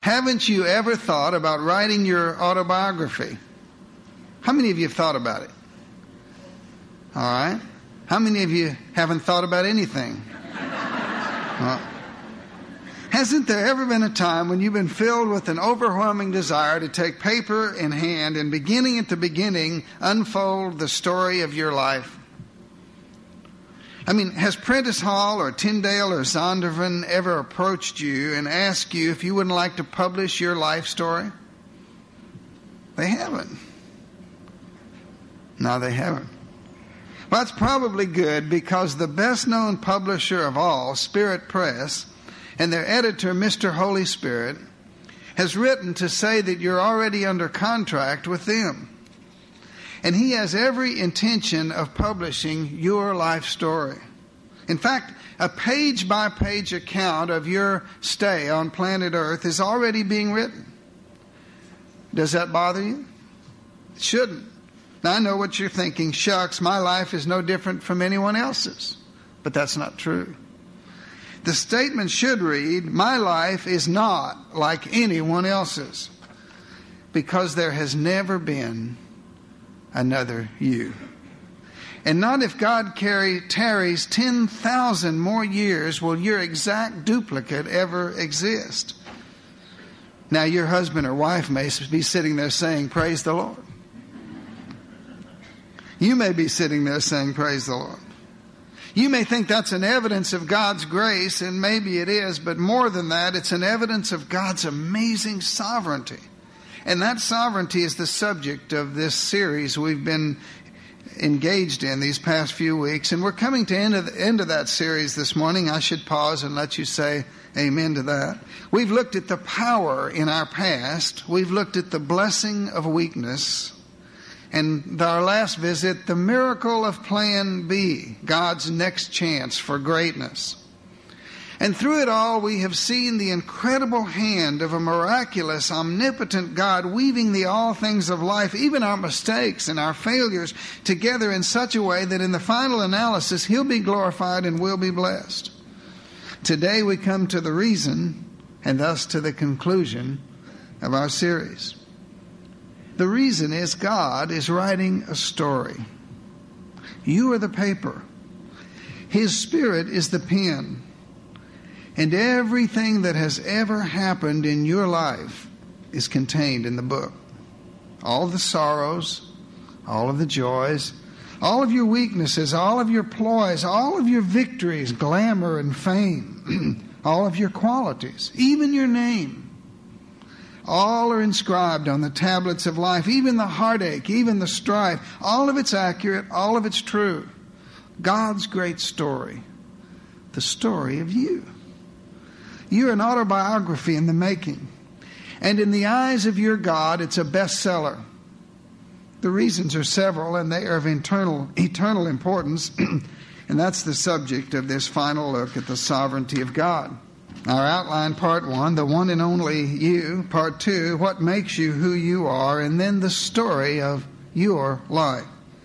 Haven't you ever thought about writing your autobiography? How many of you have thought about it? All right. How many of you haven't thought about anything? Hasn't there ever been a time when you've been filled with an overwhelming desire to take paper in hand and, beginning at the beginning, unfold the story of your life? I mean, has Prentice Hall or Tyndale or Zondervan ever approached you and asked you if you wouldn't like to publish your life story? They haven't. No, they haven't. Well, that's probably good, because the best-known publisher of all, Spirit Press, and their editor, Mr. Holy Spirit, has written to say that you're already under contract with them. And he has every intention of publishing your life story. In fact, a page-by-page account of your stay on planet Earth is already being written. Does that bother you? It shouldn't. Now, I know what you're thinking. Shucks, my life is no different from anyone else's. But that's not true. The statement should read, my life is not like anyone else's, because there has never been another you. And not if God tarries 10,000 more years will your exact duplicate ever exist. Now, your husband or wife may be sitting there saying, praise the Lord. You may be sitting there saying, praise the Lord. You may think that's an evidence of God's grace, and maybe it is, but more than that, it's an evidence of God's amazing sovereignty. And that sovereignty is the subject of this series we've been engaged in these past few weeks. And we're coming to the end of that series this morning. I should pause and let you say amen to that. We've looked at the power in our past. We've looked at the blessing of weakness. And our last visit, the miracle of Plan B, God's next chance for greatness. And through it all, we have seen the incredible hand of a miraculous, omnipotent God weaving the all things of life, even our mistakes and our failures, together in such a way that in the final analysis, He'll be glorified and we'll be blessed. Today we come to the reason, and thus to the conclusion of our series. The reason is God is writing a story. You are the paper. His Spirit is the pen. And everything that has ever happened in your life is contained in the book. All of the sorrows, all of the joys, all of your weaknesses, all of your ploys, all of your victories, glamour and fame, all of your qualities, even your name. All are inscribed on the tablets of life, even the heartache, even the strife. All of it's accurate, all of it's true. God's great story, the story of you. You're an autobiography in the making. And in the eyes of your God, it's a bestseller. The reasons are several, and they are of eternal importance. And that's the subject of this final look at the sovereignty of God. Our outline, part 1, the one and only you. Part 2, what makes you who you are. And then the story of your life.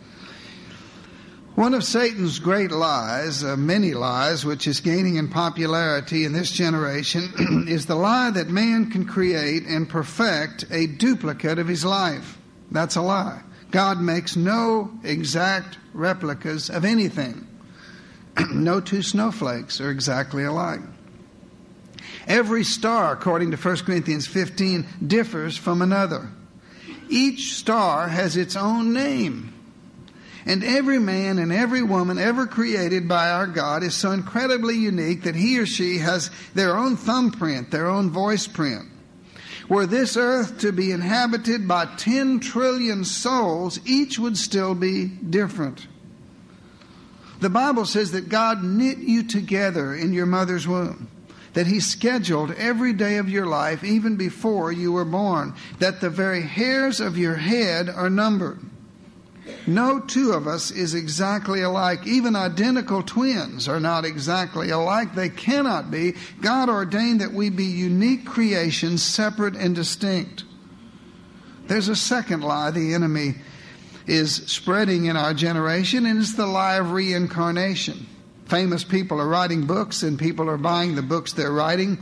One of Satan's great lies, many lies, which is gaining in popularity in this generation, is the lie that man can create and perfect a duplicate of his life. That's a lie. God makes no exact replicas of anything. No two snowflakes are exactly alike. Every star, according to 1 Corinthians 15, differs from another. Each star has its own name. And every man and every woman ever created by our God is so incredibly unique that he or she has their own thumbprint, their own voice print. Were this earth to be inhabited by 10 trillion souls, each would still be different. The Bible says that God knit you together in your mother's womb, that He scheduled every day of your life even before you were born, that the very hairs of your head are numbered. No two of us is exactly alike. Even identical twins are not exactly alike. They cannot be. God ordained that we be unique creations, separate and distinct. There's a second lie the enemy is spreading in our generation, and it's the lie of reincarnation. Famous people are writing books, and people are buying the books they're writing,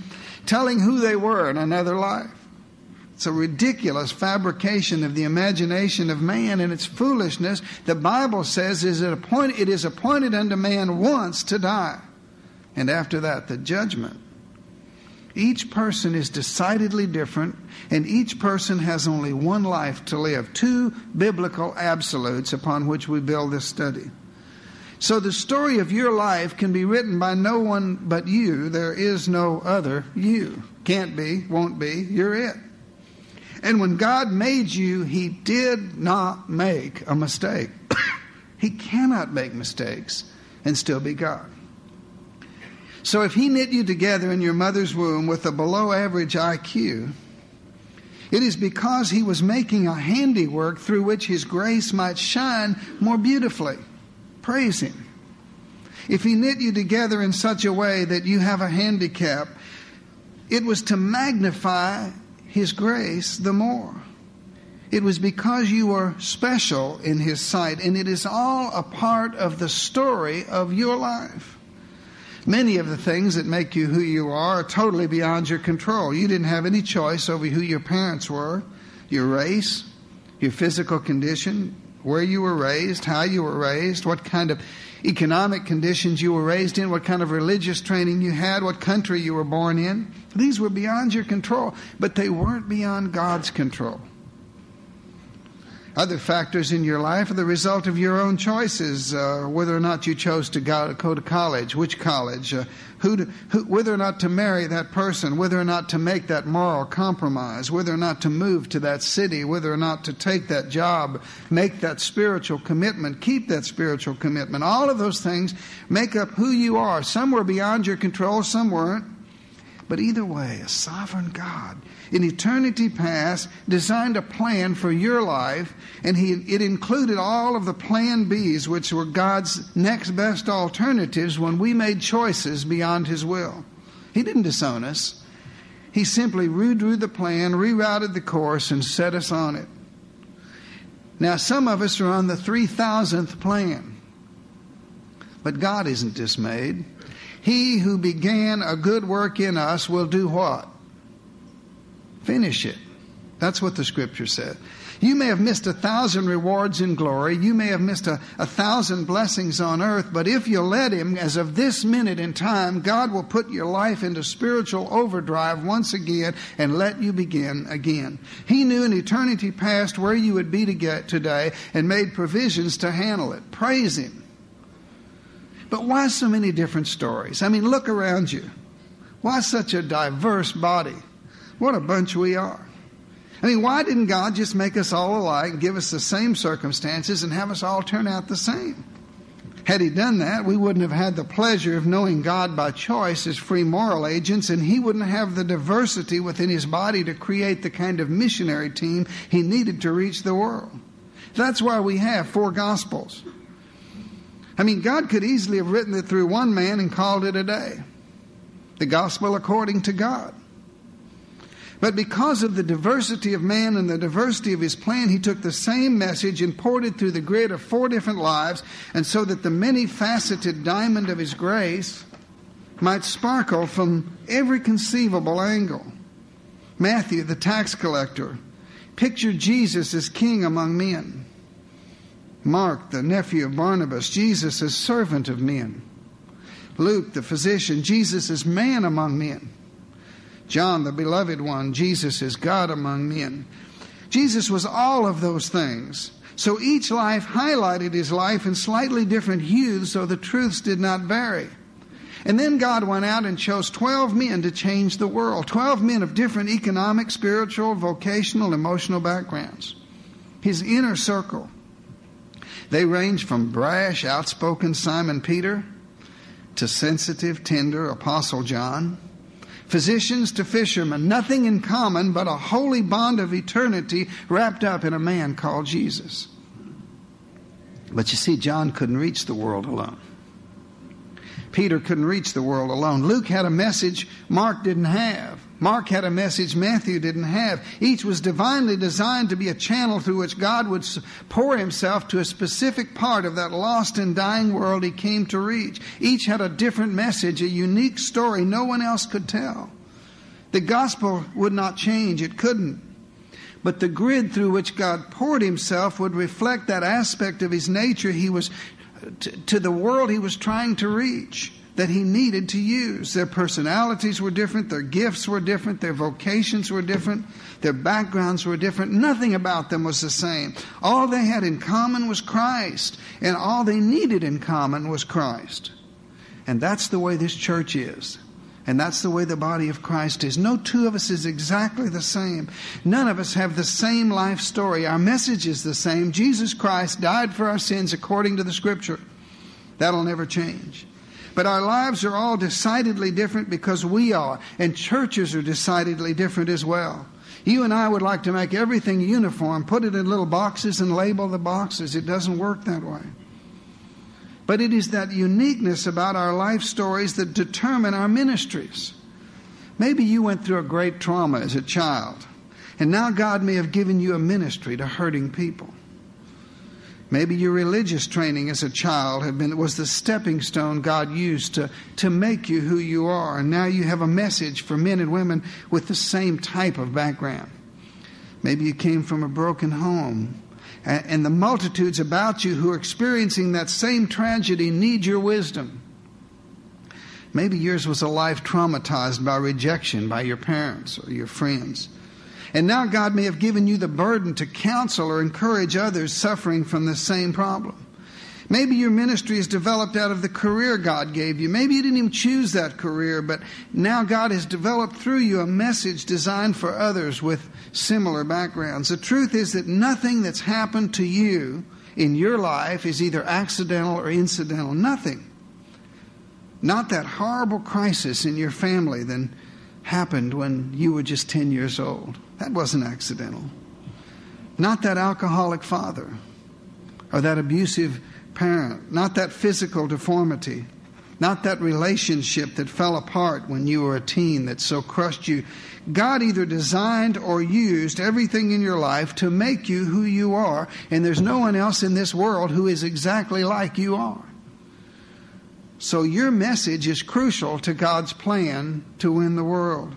telling who they were in another life. It's a ridiculous fabrication of the imagination of man, and it's foolishness. The Bible says it is appointed unto man once to die, and after that the judgment. Each person is decidedly different, and each person has only one life to live. Two biblical absolutes upon which we build this study. So the story of your life can be written by no one but you. There is no other you. Can't be, won't be, you're it. And when God made you, He did not make a mistake. He cannot make mistakes and still be God. So if He knit you together in your mother's womb with a below average IQ, it is because He was making a handiwork through which His grace might shine more beautifully. Praise Him. If He knit you together in such a way that you have a handicap, it was to magnify His grace the more. It was because you were special in His sight, and it is all a part of the story of your life. Many of the things that make you who you are totally beyond your control. You didn't have any choice over who your parents were, your race, your physical condition, where you were raised, how you were raised, what kind of economic conditions you were raised in, what kind of religious training you had, what country you were born in. These were beyond your control, but they weren't beyond God's control. Other factors in your life are the result of your own choices, whether or not you chose to go to college, which college, whether or not to marry that person, whether or not to make that moral compromise, whether or not to move to that city, whether or not to take that job, make that spiritual commitment, keep that spiritual commitment. All of those things make up who you are. Some were beyond your control, some weren't. But either way, a sovereign God in eternity past designed a plan for your life, and it included all of the plan B's, which were God's next best alternatives when we made choices beyond His will. He didn't disown us. He simply redrew the plan, rerouted the course, and set us on it. Now, some of us are on the 3,000th plan, but God isn't dismayed. He who began a good work in us will do what? Finish it. That's what the Scripture said. You may have missed 1,000 rewards in glory. You may have missed 1,000 blessings on earth. But if you let Him, as of this minute in time, God will put your life into spiritual overdrive once again and let you begin again. He knew in eternity past where you would be today and made provisions to handle it. Praise Him. But why so many different stories? I mean, look around you. Why such a diverse body? What a bunch we are. I mean, why didn't God just make us all alike, give us the same circumstances, and have us all turn out the same? Had He done that, we wouldn't have had the pleasure of knowing God by choice as free moral agents, and He wouldn't have the diversity within His body to create the kind of missionary team He needed to reach the world. That's why we have 4 Gospels. I mean, God could easily have written it through one man and called it a day. The gospel according to God. But because of the diversity of man and the diversity of His plan, He took the same message and poured it through the grid of 4 different lives, and so that the many-faceted diamond of His grace might sparkle from every conceivable angle. Matthew, the tax collector, pictured Jesus as king among men. Mark, the nephew of Barnabas, Jesus as servant of men. Luke, the physician, Jesus as man among men. John, the beloved one, Jesus as God among men. Jesus was all of those things. So each life highlighted His life in slightly different hues, so the truths did not vary. And then God went out and chose 12 men to change the world. 12 men of different economic, spiritual, vocational, emotional backgrounds. His inner circle. They range from brash, outspoken Simon Peter to sensitive, tender Apostle John. Physicians to fishermen, nothing in common but a holy bond of eternity wrapped up in a man called Jesus. But you see, John couldn't reach the world alone. Peter couldn't reach the world alone. Luke had a message Mark didn't have. Mark had a message Matthew didn't have. Each was divinely designed to be a channel through which God would pour Himself to a specific part of that lost and dying world He came to reach. Each had a different message, a unique story no one else could tell. The gospel would not change. It couldn't. But the grid through which God poured himself would reflect that aspect of his nature he was to the world he was trying to reach, that he needed to use. Their personalities were different, their gifts were different, their vocations were different, their backgrounds were different. Nothing about them was the same. All they had in common was Christ, and all they needed in common was Christ. And that's the way this church is. And that's the way the body of Christ is. No two of us is exactly the same. None of us have the same life story. Our message is the same. Jesus Christ died for our sins according to the Scripture. That'll never change. But our lives are all decidedly different because we are. And churches are decidedly different as well. You and I would like to make everything uniform, put it in little boxes and label the boxes. It doesn't work that way. But it is that uniqueness about our life stories that determine our ministries. Maybe you went through a great trauma as a child, and now God may have given you a ministry to hurting people. Maybe your religious training as a child was the stepping stone God used to make you who you are, and now you have a message for men and women with the same type of background. Maybe you came from a broken home, and the multitudes about you who are experiencing that same tragedy need your wisdom. Maybe yours was a life traumatized by rejection by your parents or your friends. And now God may have given you the burden to counsel or encourage others suffering from the same problem. Maybe your ministry is developed out of the career God gave you. Maybe you didn't even choose that career, but now God has developed through you a message designed for others with similar backgrounds. The truth is that nothing that's happened to you in your life is either accidental or incidental. Nothing. Not that horrible crisis in your family that happened when you were just 10 years old. That wasn't accidental. Not that alcoholic father or that abusive parent. Not that physical deformity. Not that relationship that fell apart when you were a teen that so crushed you. God either designed or used everything in your life to make you who you are, and there's no one else in this world who is exactly like you are. So your message is crucial to God's plan to win the world.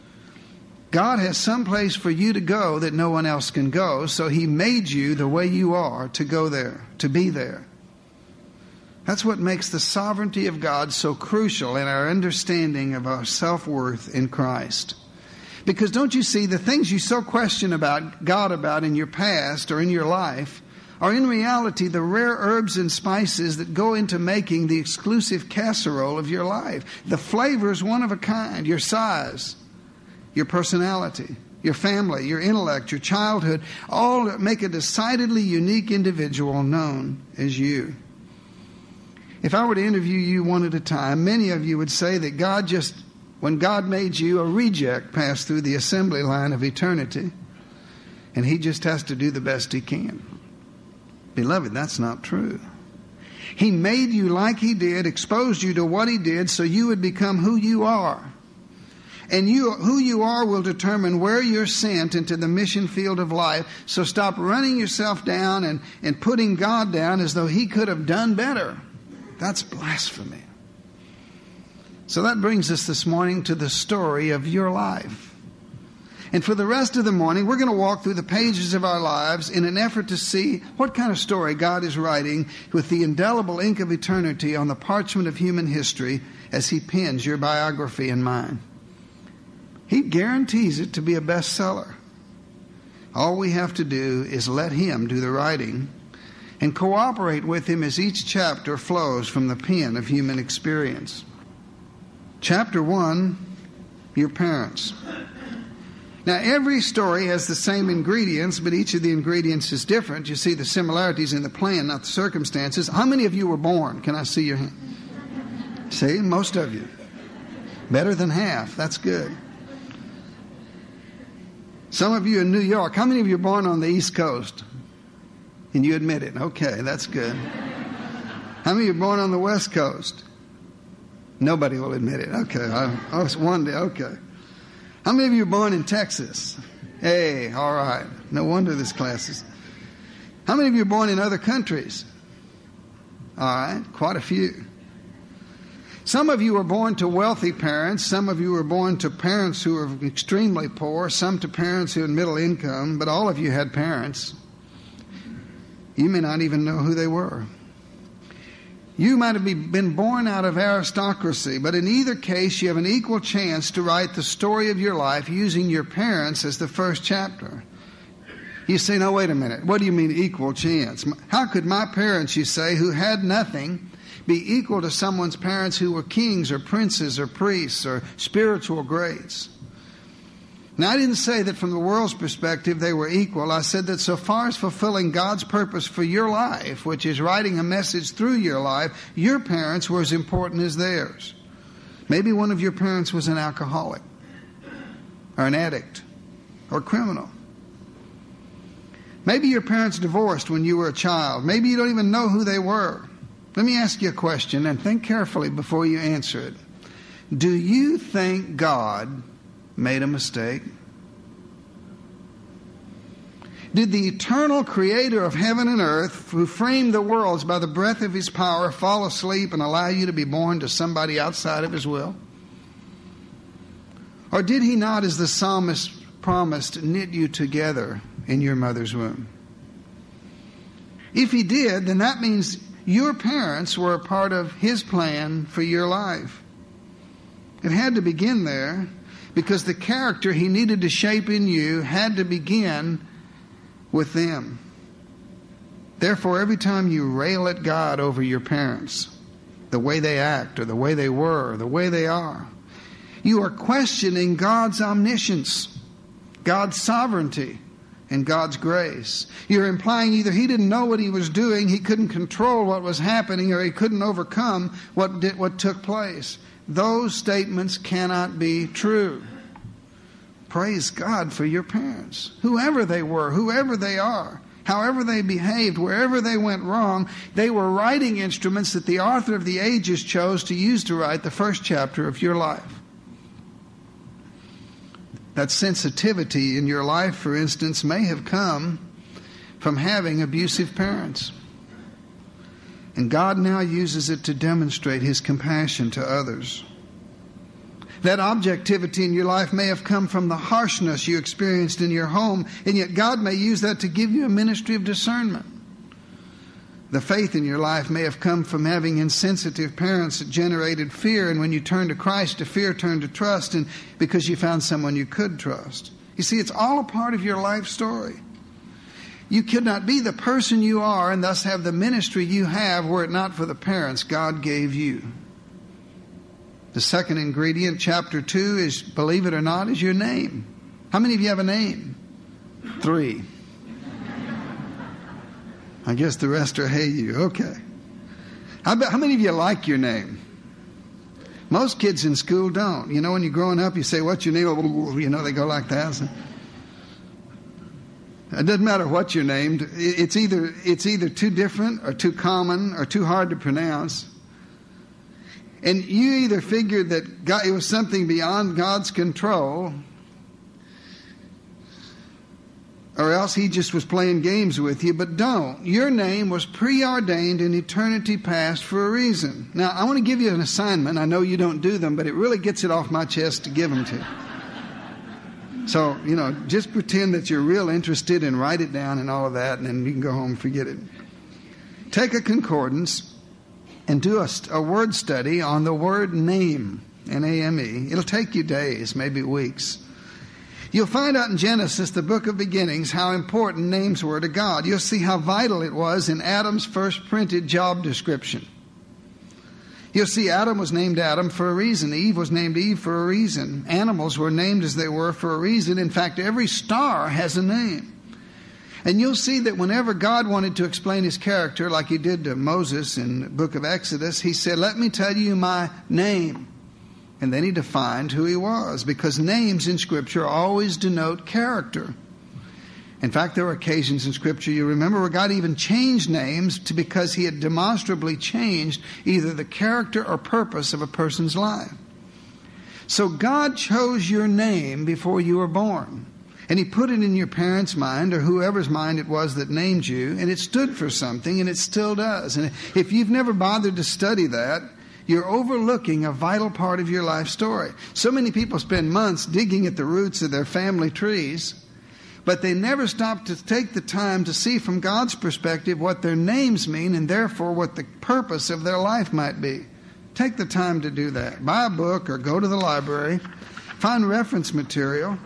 God has some place for you to go that no one else can go, so He made you the way you are to go there, to be there. That's what makes the sovereignty of God so crucial in our understanding of our self-worth in Christ. Because don't you see, the things you so question about God about in your past or in your life are in reality the rare herbs and spices that go into making the exclusive casserole of your life. The flavor is one of a kind. Your size, your personality, your family, your intellect, your childhood, all make a decidedly unique individual known as you. If I were to interview you one at a time, many of you would say that when God made you, a reject passed through the assembly line of eternity, and He just has to do the best He can. Beloved, that's not true. He made you like He did, exposed you to what He did, so you would become who you are. And who you are will determine where you're sent into the mission field of life. So stop running yourself down and putting God down as though He could have done better. That's blasphemy. So that brings us this morning to the story of your life. And for the rest of the morning, we're going to walk through the pages of our lives in an effort to see what kind of story God is writing with the indelible ink of eternity on the parchment of human history as He pens your biography and mine. He guarantees it to be a bestseller. All we have to do is let Him do the writing and cooperate with Him as each chapter flows from the pen of human experience. Chapter 1, your parents. Now, every story has the same ingredients, but each of the ingredients is different. You see the similarities in the plan, not the circumstances. How many of you were born? Can I see your hand? See, most of you. Better than half. That's good. Some of you in New York. How many of you were born on the East Coast? And you admit it. Okay, that's good. How many of you were born on the West Coast? Nobody will admit it. Okay, I was one day. Okay. How many of you were born in Texas? Hey, all right. No wonder this class is. How many of you were born in other countries? All right, quite a few. Some of you were born to wealthy parents. Some of you were born to parents who were extremely poor. Some to parents who had middle income. But all of you had parents. You may not even know who they were. You might have been born out of aristocracy, but in either case, you have an equal chance to write the story of your life using your parents as the first chapter. You say, no, wait a minute. What do you mean equal chance? How could my parents, you say, who had nothing, be equal to someone's parents who were kings or princes or priests or spiritual greats? Now, I didn't say that from the world's perspective they were equal. I said that so far as fulfilling God's purpose for your life, which is writing a message through your life, your parents were as important as theirs. Maybe one of your parents was an alcoholic or an addict or a criminal. Maybe your parents divorced when you were a child. Maybe you don't even know who they were. Let me ask you a question and think carefully before you answer it. Do you think God made a mistake? Did the eternal creator of heaven and earth, who framed the worlds by the breath of his power, fall asleep and allow you to be born to somebody outside of his will? Or did he not, as the psalmist promised, knit you together in your mother's womb? If he did, then that means your parents were a part of his plan for your life. It had to begin there, because the character he needed to shape in you had to begin with them. Therefore, every time you rail at God over your parents, the way they act or the way they were or the way they are, you are questioning God's omniscience, God's sovereignty, and God's grace. You're implying either he didn't know what he was doing, he couldn't control what was happening, or he couldn't overcome what took place. Those statements cannot be true. Praise God for your parents. Whoever they were, whoever they are, however they behaved, wherever they went wrong, they were writing instruments that the author of the ages chose to use to write the first chapter of your life. That sensitivity in your life, for instance, may have come from having abusive parents. And God now uses it to demonstrate his compassion to others. That objectivity in your life may have come from the harshness you experienced in your home, and yet God may use that to give you a ministry of discernment. The faith in your life may have come from having insensitive parents that generated fear, and when you turned to Christ, the fear turned to trust, and because you found someone you could trust. You see, it's all a part of your life story. You could not be the person you are and thus have the ministry you have were it not for the parents God gave you. The second ingredient, chapter 2, is, believe it or not, is your name. How many of you have a name? 3. I guess the rest are hey you. Okay. How many of you like your name? Most kids in school don't. You know, when you're growing up, you say, what's your name? You know, they go like that. It doesn't matter what you're named. It's either too different or too common or too hard to pronounce. And you either figured that it was something beyond God's control, or else he just was playing games with you. But don't. Your name was preordained in eternity past for a reason. Now, I want to give you an assignment. I know you don't do them, but it really gets it off my chest to give them to you. So, just pretend that you're real interested and write it down and all of that, and then you can go home and forget it. Take a concordance and do a word study on the word name, N-A-M-E. It'll take you days, maybe weeks. You'll find out in Genesis, the book of beginnings, how important names were to God. You'll see how vital it was in Adam's first printed job description. You'll see Adam was named Adam for a reason. Eve was named Eve for a reason. Animals were named as they were for a reason. In fact, every star has a name. And you'll see that whenever God wanted to explain his character, like he did to Moses in the book of Exodus, he said, let me tell you my name. And then he defined who he was, because names in Scripture always denote character. In fact, there were occasions in Scripture, you remember, where God even changed names because he had demonstrably changed either the character or purpose of a person's life. So God chose your name before you were born. And he put it in your parents' mind, or whoever's mind it was that named you, and it stood for something, and it still does. And if you've never bothered to study that, you're overlooking a vital part of your life story. So many people spend months digging at the roots of their family trees, but they never stop to take the time to see from God's perspective what their names mean and therefore what the purpose of their life might be. Take the time to do that. Buy a book or go to the library. Find reference material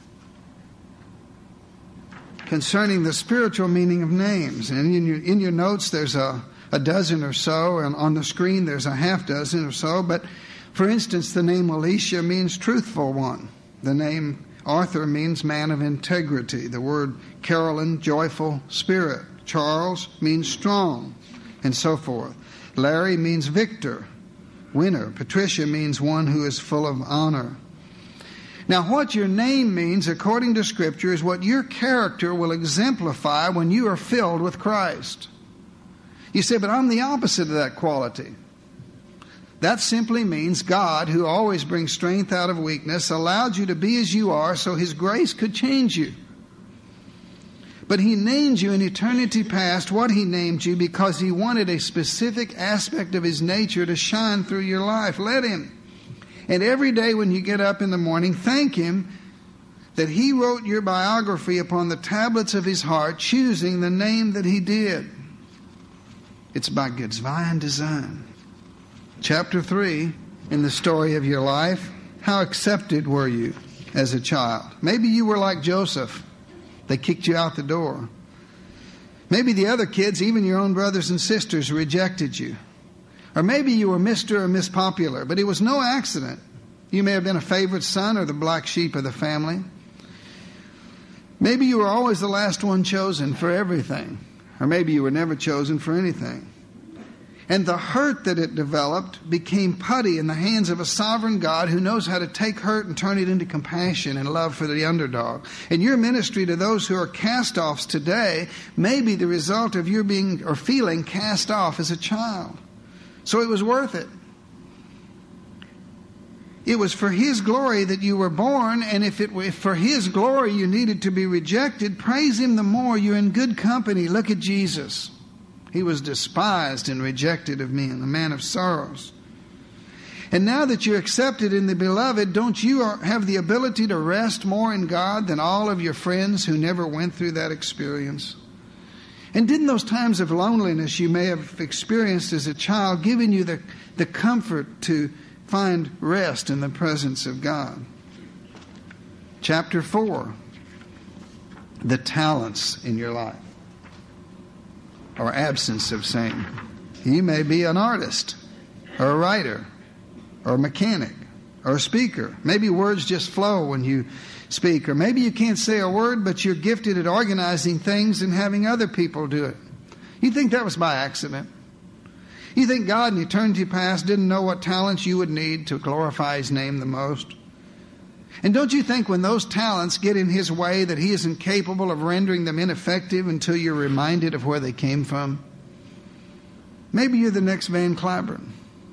concerning the spiritual meaning of names. And in your notes there's a dozen or so, and on the screen there's a half dozen or so. But for instance, the name Elisha means truthful one. The name Arthur means man of integrity. The word Carolyn, joyful spirit. Charles means strong, and so forth. Larry means victor, winner. Patricia means one who is full of honor. Now, what your name means, according to Scripture, is what your character will exemplify when you are filled with Christ. You say, but I'm the opposite of that quality. That simply means God, who always brings strength out of weakness, allowed you to be as you are so His grace could change you. But He named you in eternity past what He named you because He wanted a specific aspect of His nature to shine through your life. Let Him. And every day when you get up in the morning, thank Him that He wrote your biography upon the tablets of His heart, choosing the name that He did. It's by God's divine design. Chapter 3, in the story of your life, how accepted were you as a child? Maybe you were like Joseph. They kicked you out the door. Maybe the other kids, even your own brothers and sisters, rejected you. Or maybe you were Mr. or Miss Popular, but it was no accident. You may have been a favorite son or the black sheep of the family. Maybe you were always the last one chosen for everything. Or maybe you were never chosen for anything. And the hurt that it developed became putty in the hands of a sovereign God who knows how to take hurt and turn it into compassion and love for the underdog. And your ministry to those who are cast-offs today may be the result of your being or feeling cast off as a child. So it was worth it. It was for His glory that you were born, and if for His glory you needed to be rejected, praise Him the more. You're in good company. Look at Jesus. He was despised and rejected of men, a man of sorrows. And now that you're accepted in the Beloved, don't you have the ability to rest more in God than all of your friends who never went through that experience? And didn't those times of loneliness you may have experienced as a child given you the comfort to find rest in the presence of God? Chapter 4, the talents in your life, or absence of same. You may be an artist, or a writer, or a mechanic, or a speaker. Maybe words just flow when you speak. Or maybe you can't say a word, but you're gifted at organizing things and having other people do it. You think that was by accident? You think God in eternity past didn't know what talents you would need to glorify His name the most? And don't you think when those talents get in His way that He isn't capable of rendering them ineffective until you're reminded of where they came from? Maybe you're the next Van Cliburn.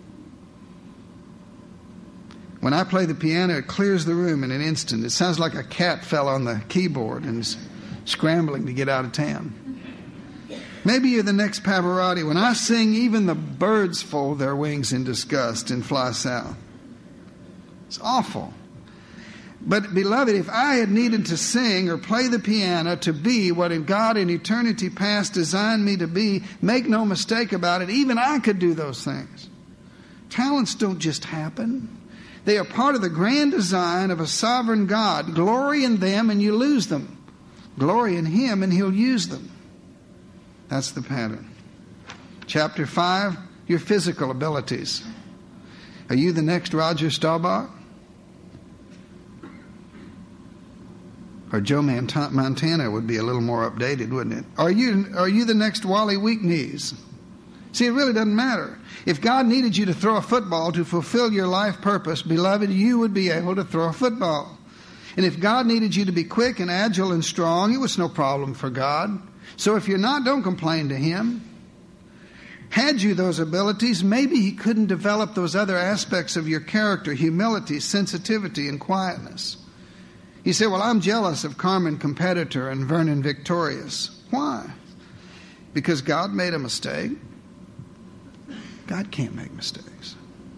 When I play the piano, it clears the room in an instant. It sounds like a cat fell on the keyboard and is scrambling to get out of town. Maybe you're the next Pavarotti. When I sing, even the birds fold their wings in disgust and fly south. It's awful. But, beloved, if I had needed to sing or play the piano to be what God in eternity past designed me to be, make no mistake about it, even I could do those things. Talents don't just happen. They are part of the grand design of a sovereign God. Glory in them and you lose them. Glory in Him and He'll use them. That's the pattern. Chapter 5, your physical abilities. Are you the next Roger Staubach? Or Joe Montana would be a little more updated, wouldn't it? Are you the next Wally Weeknees? See, it really doesn't matter. If God needed you to throw a football to fulfill your life purpose, beloved, you would be able to throw a football. And if God needed you to be quick and agile and strong, it was no problem for God. So if you're not, don't complain to Him. Had you those abilities, maybe He couldn't develop those other aspects of your character, humility, sensitivity, and quietness. You say, well, I'm jealous of Carmen Competitor and Vernon Victorious. Why? Because God made a mistake? God can't make mistakes.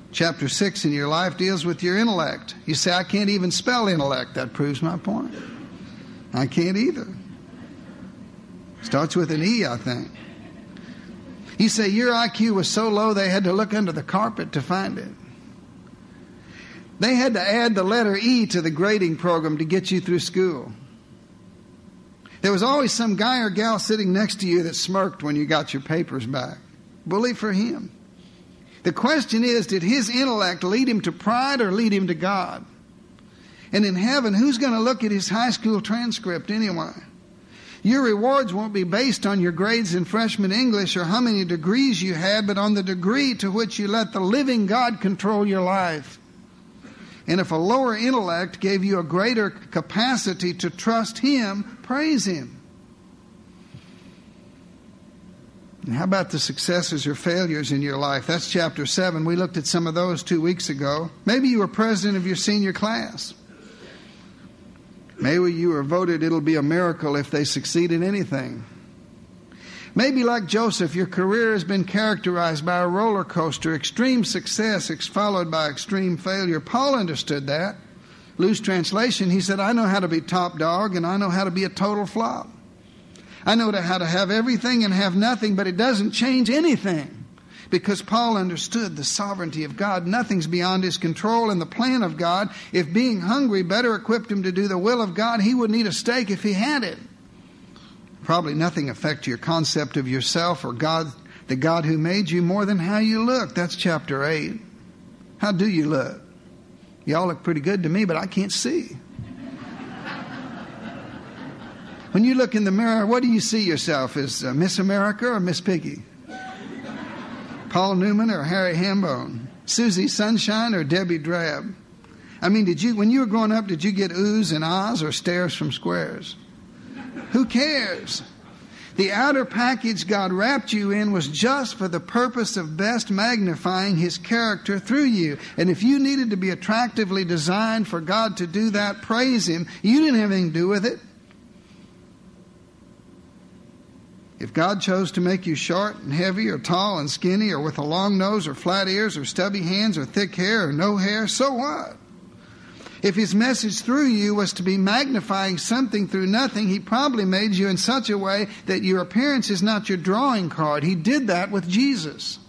Chapter 6 in your life deals with your intellect. You say, I can't even spell intellect. That proves my point. I can't either. Starts with an E, I think. You say your IQ was so low they had to look under the carpet to find it. They had to add the letter E to the grading program to get you through school. There was always some guy or gal sitting next to you that smirked when you got your papers back. Bully for him. The question is, did his intellect lead him to pride or lead him to God? And in heaven, who's going to look at his high school transcript anyway? Your rewards won't be based on your grades in freshman English or how many degrees you had, but on the degree to which you let the living God control your life. And if a lower intellect gave you a greater capacity to trust Him, praise Him. And how about the successes or failures in your life? That's chapter 7. We looked at some of those 2 weeks ago. Maybe you were president of your senior class. Maybe you were voted it'll be a miracle if they succeed in anything. Maybe like Joseph, your career has been characterized by a roller coaster, extreme success followed by extreme failure. Paul understood that. Loose translation, he said, I know how to be top dog and I know how to be a total flop. I know how to have everything and have nothing, but it doesn't change anything. Because Paul understood the sovereignty of God. Nothing's beyond his control and the plan of God. If being hungry better equipped him to do the will of God, he wouldn't eat a steak if he had it. Probably nothing affects your concept of yourself or God, the God who made you, more than how you look. That's chapter 8. How do you look? Y'all look pretty good to me, but I can't see. When you look in the mirror, what do you see yourself as, Miss America or Miss Piggy? Paul Newman or Harry Hambone? Susie Sunshine or Debbie Drab? I mean, when you were growing up, did you get oohs and ahs or stares from squares? Who cares? The outer package God wrapped you in was just for the purpose of best magnifying His character through you. And if you needed to be attractively designed for God to do that, praise Him. You didn't have anything to do with it. If God chose to make you short and heavy or tall and skinny or with a long nose or flat ears or stubby hands or thick hair or no hair, so what? If His message through you was to be magnifying something through nothing, He probably made you in such a way that your appearance is not your drawing card. He did that with Jesus.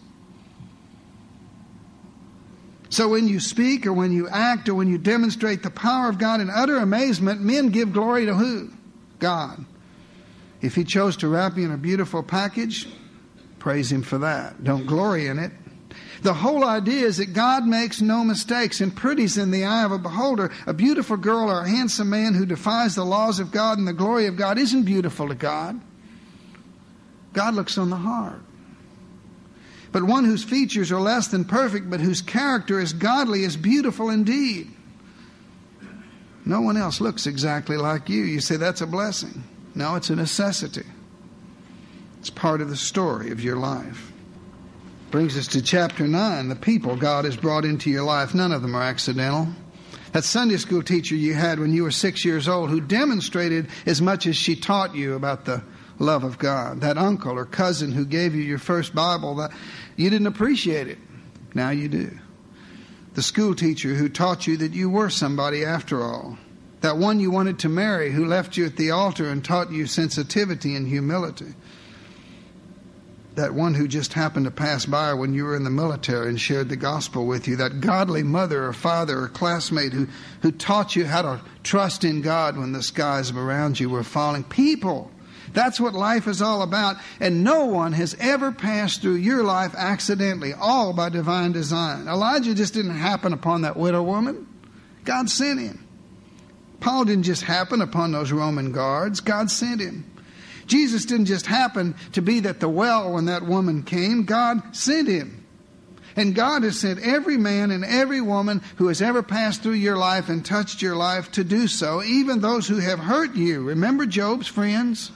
So when you speak or when you act or when you demonstrate the power of God in utter amazement, men give glory to who? God. If He chose to wrap you in a beautiful package, praise Him for that. Don't glory in it. The whole idea is that God makes no mistakes, and pretty's in the eye of a beholder. A beautiful girl or a handsome man who defies the laws of God and the glory of God isn't beautiful to God. God looks on the heart. But one whose features are less than perfect, but whose character is godly, is beautiful indeed. No one else looks exactly like you. You say that's a blessing. No, it's a necessity. It's part of the story of your life. Brings us to chapter 9. The people God has brought into your life, none of them are accidental. That Sunday school teacher you had when you were 6 years old who demonstrated as much as she taught you about the love of God. That uncle or cousin who gave you your first Bible, that you didn't appreciate it. Now you do. The school teacher who taught you that you were somebody after all. That one you wanted to marry who left you at the altar and taught you sensitivity and humility. That one who just happened to pass by when you were in the military and shared the gospel with you. That godly mother or father or classmate who taught you how to trust in God when the skies around you were falling. People. That's what life is all about. And no one has ever passed through your life accidentally, all by divine design. Elijah just didn't happen upon that widow woman. God sent him. Paul didn't just happen upon those Roman guards. God sent him. Jesus didn't just happen to be at the well when that woman came. God sent him. And God has sent every man and every woman who has ever passed through your life and touched your life to do so, even those who have hurt you. Remember Job's friends?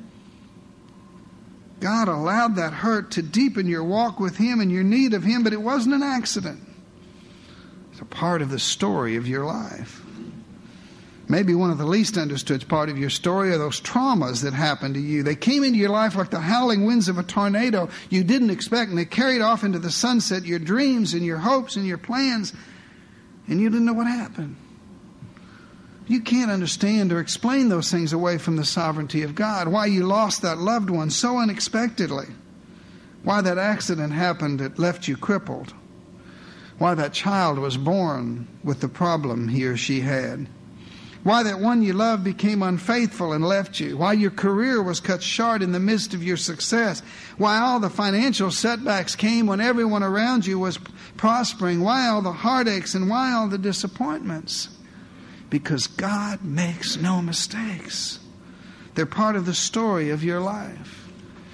God allowed that hurt to deepen your walk with Him and your need of Him, but it wasn't an accident. It's a part of the story of your life. Maybe one of the least understood part of your story are those traumas that happened to you. They came into your life like the howling winds of a tornado you didn't expect, and they carried off into the sunset your dreams and your hopes and your plans, and you didn't know what happened. You can't understand or explain those things away from the sovereignty of God. Why you lost that loved one so unexpectedly. Why that accident happened that left you crippled. Why that child was born with the problem he or she had. Why that one you loved became unfaithful and left you. Why your career was cut short in the midst of your success. Why all the financial setbacks came when everyone around you was prospering. Why all the heartaches and why all the disappointments. Because God makes no mistakes. They're part of the story of your life.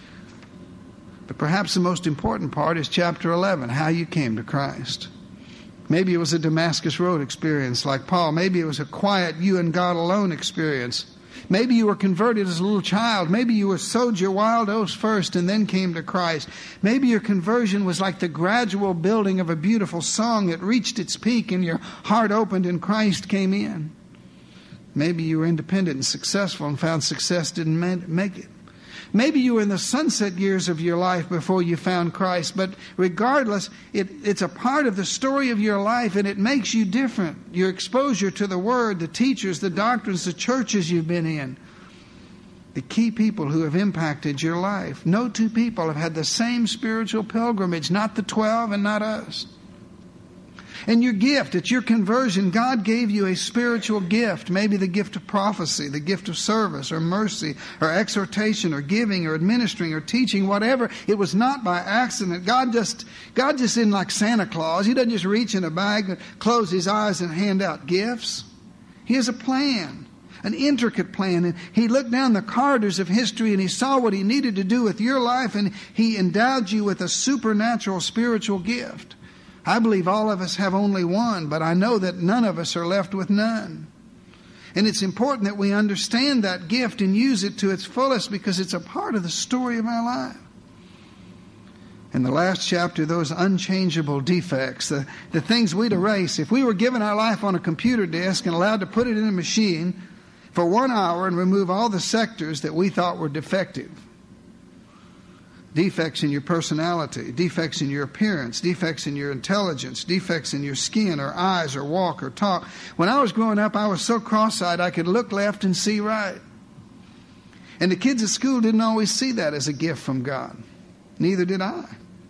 But perhaps the most important part is chapter 11, how you came to Christ. Maybe it was a Damascus Road experience like Paul. Maybe it was a quiet you and God alone experience. Maybe you were converted as a little child. Maybe you sowed your wild oats first and then came to Christ. Maybe your conversion was like the gradual building of a beautiful song that reached its peak and your heart opened and Christ came in. Maybe you were independent and successful and found success didn't make it. Maybe you were in the sunset years of your life before you found Christ, but regardless, it's a part of the story of your life and it makes you different. Your exposure to the Word, the teachers, the doctrines, the churches you've been in, the key people who have impacted your life. No two people have had the same spiritual pilgrimage, not the 12 and not us. And your gift, at your conversion, God gave you a spiritual gift, maybe the gift of prophecy, the gift of service or mercy or exhortation or giving or administering or teaching, whatever. It was not by accident. God just isn't like Santa Claus. He doesn't just reach in a bag and close his eyes and hand out gifts. He has a plan, an intricate plan. And he looked down the corridors of history and he saw what he needed to do with your life, and he endowed you with a supernatural spiritual gift. I believe all of us have only one, but I know that none of us are left with none. And it's important that we understand that gift and use it to its fullest because it's a part of the story of our life. In the last chapter, those unchangeable defects, the things we'd erase. If we were given our life on a computer disk and allowed to put it in a machine for 1 hour and remove all the sectors that we thought were defective. Defects in your personality, defects in your appearance, defects in your intelligence, defects in your skin or eyes or walk or talk. When I was growing up, I was so cross-eyed I could look left and see right. And the kids at school didn't always see that as a gift from God. Neither did I.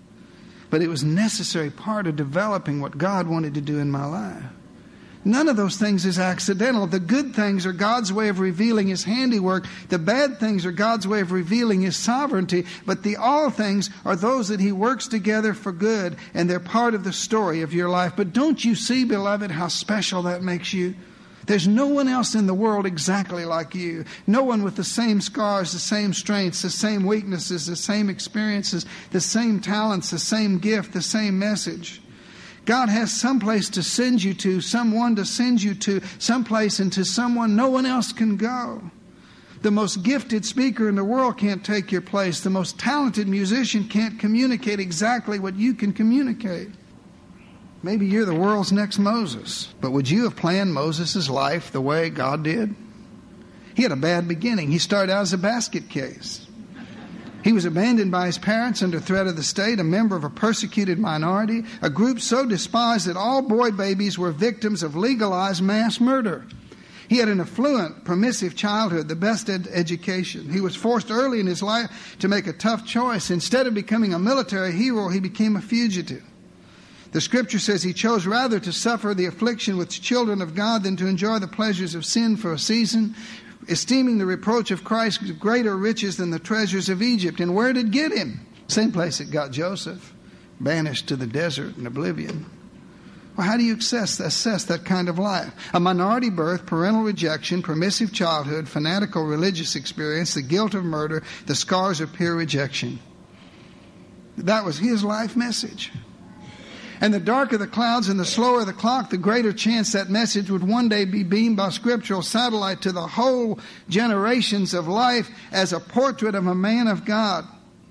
But it was a necessary part of developing what God wanted to do in my life. None of those things is accidental. The good things are God's way of revealing His handiwork. The bad things are God's way of revealing His sovereignty. But the all things are those that He works together for good, and they're part of the story of your life. But don't you see, beloved, how special that makes you? There's no one else in the world exactly like you. No one with the same scars, the same strengths, the same weaknesses, the same experiences, the same talents, the same gift, the same message. God has some place to send you to, someone to send you to, someplace and to someone no one else can go. The most gifted speaker in the world can't take your place. The most talented musician can't communicate exactly what you can communicate. Maybe you're the world's next Moses, but would you have planned Moses' life the way God did? He had a bad beginning. He started out as a basket case. He was abandoned by his parents under threat of the state, a member of a persecuted minority, a group so despised that all boy babies were victims of legalized mass murder. He had an affluent, permissive childhood, the best education. He was forced early in his life to make a tough choice. Instead of becoming a military hero, he became a fugitive. The Scripture says he chose rather to suffer the affliction with children of God than to enjoy the pleasures of sin for a season, esteeming the reproach of Christ greater riches than the treasures of Egypt. And where did it get him? Same place it got Joseph, banished to the desert in oblivion. Well, how do you assess that kind of life? A minority birth, parental rejection, permissive childhood, fanatical religious experience, the guilt of murder, the scars of peer rejection. That was his life message. And the darker the clouds and the slower the clock, the greater chance that message would one day be beamed by scriptural satellite to the whole generations of life as a portrait of a man of God.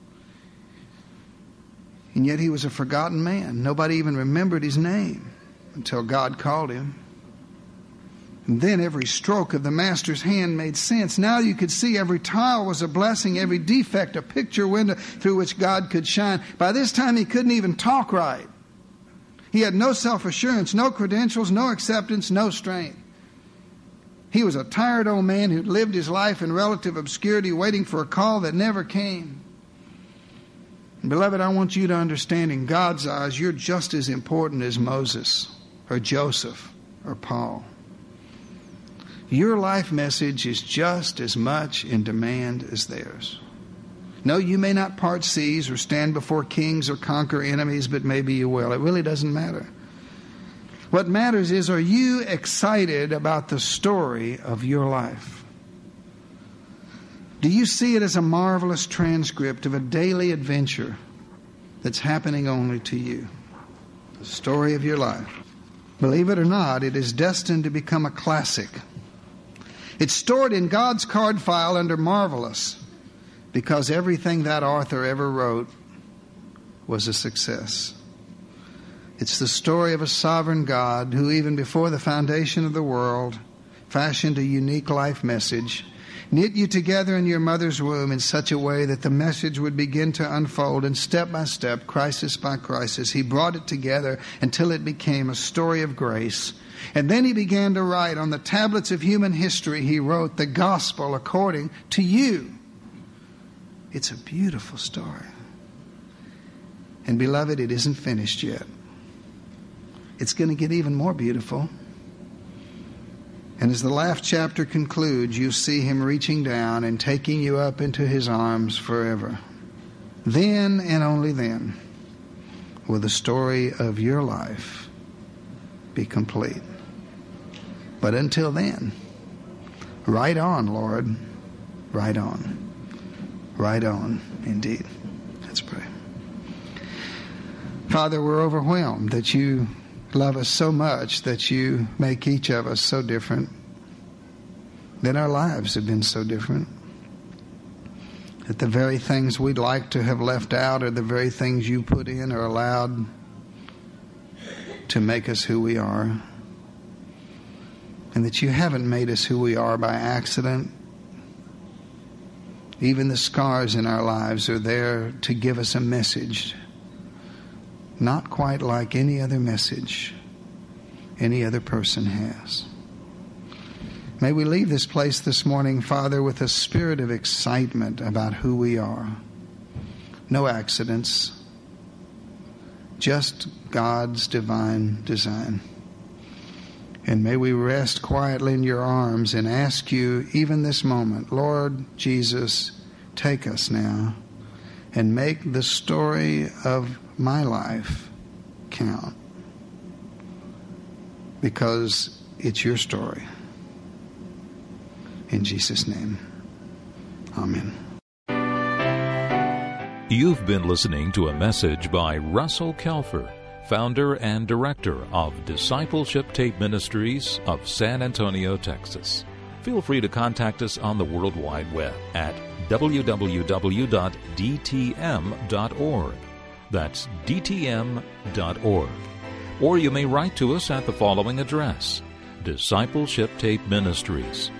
And yet he was a forgotten man. Nobody even remembered his name until God called him. And then every stroke of the master's hand made sense. Now you could see every tile was a blessing, every defect a picture window through which God could shine. By this time he couldn't even talk right. He had no self-assurance, no credentials, no acceptance, no strength. He was a tired old man who'd lived his life in relative obscurity, waiting for a call that never came. And beloved, I want you to understand, in God's eyes, you're just as important as Moses or Joseph or Paul. Your life message is just as much in demand as theirs. No, you may not part seas or stand before kings or conquer enemies, but maybe you will. It really doesn't matter. What matters is, are you excited about the story of your life? Do you see it as a marvelous transcript of a daily adventure that's happening only to you? The story of your life. Believe it or not, it is destined to become a classic. It's stored in God's card file under marvelous, because everything that author ever wrote was a success. It's the story of a sovereign God who, even before the foundation of the world, fashioned a unique life message, knit you together in your mother's womb in such a way that the message would begin to unfold, and step by step, crisis by crisis, he brought it together until it became a story of grace. And then he began to write on the tablets of human history. He wrote the gospel according to you. It's a beautiful story. And beloved, it isn't finished yet. It's going to get even more beautiful. And as the last chapter concludes, you see him reaching down and taking you up into his arms forever. Then and only then will the story of your life be complete. But until then, right on, Lord. Right on. Right on, indeed. Let's pray. Father, we're overwhelmed that you love us so much, that you make each of us so different, that our lives have been so different, that the very things we'd like to have left out are the very things you put in or allowed to make us who we are, and that you haven't made us who we are by accident. Even the scars in our lives are there to give us a message, not quite like any other message any other person has. May we leave this place this morning, Father, with a spirit of excitement about who we are. No accidents, just God's divine design. And may we rest quietly in your arms and ask you, even this moment, Lord Jesus, take us now and make the story of my life count. Because it's your story. In Jesus' name, amen. You've been listening to a message by Russell Kelfer, founder and director of Discipleship Tape Ministries of San Antonio, Texas. Feel free to contact us on the World Wide Web at www.dtm.org. That's dtm.org. Or you may write to us at the following address: Discipleship Tape Ministries,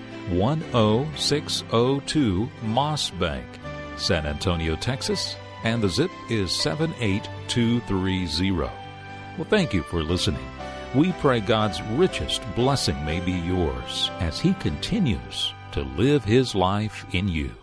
10602 Moss Bank, San Antonio, Texas, and the zip is 78230. Well, thank you for listening. We pray God's richest blessing may be yours as He continues to live His life in you.